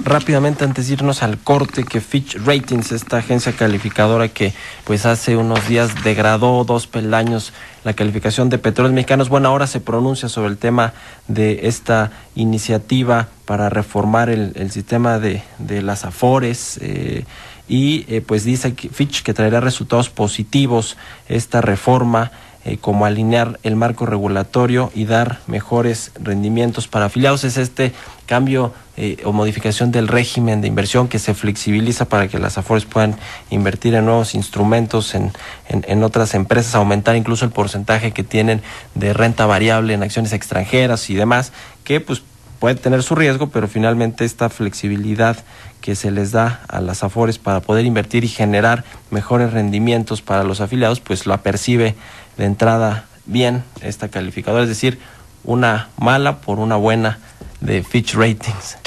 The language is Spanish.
rápidamente antes de irnos al corte que Fitch Ratings, esta agencia calificadora que pues hace unos días degradó 2 peldaños la calificación de Petróleos Mexicanos, bueno, ahora se pronuncia sobre el tema de esta iniciativa para reformar el sistema de las Afores, pues dice que Fitch que traerá resultados positivos esta reforma, como alinear el marco regulatorio y dar mejores rendimientos para afiliados. Es este cambio o modificación del régimen de inversión que se flexibiliza para que las Afores puedan invertir en nuevos instrumentos en otras empresas, aumentar incluso el porcentaje que tienen de renta variable en acciones extranjeras y demás, que pues puede tener su riesgo, pero finalmente esta flexibilidad que se les da a las Afores para poder invertir y generar mejores rendimientos para los afiliados, pues la percibe de entrada bien esta calificadora, es decir, una mala por una buena de Fitch Ratings.